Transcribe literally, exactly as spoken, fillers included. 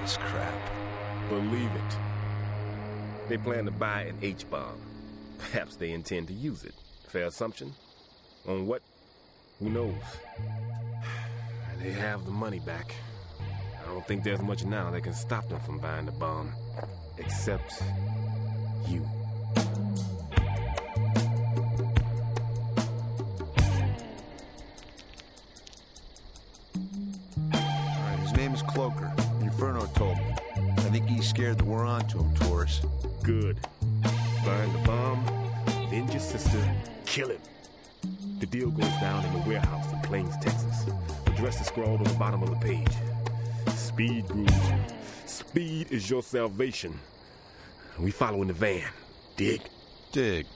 this crap. Believe it. They plan to buy an H-bomb. Perhaps they intend to use it. Fair assumption? On what? Who knows? They have the money back. I don't think there's much now that can stop them from buying the bomb. Except you. Alright, his name is Cloaker. Inferno told me. I think he's scared that we're onto him, Torres. Good. Find the bomb, avenge your sister, kill him. The deal goes down in the warehouse in Plains, Texas. Address is scrawled on the bottom of the page. Speed, Groove. Speed is your salvation. We follow in the van. Dig? Dig.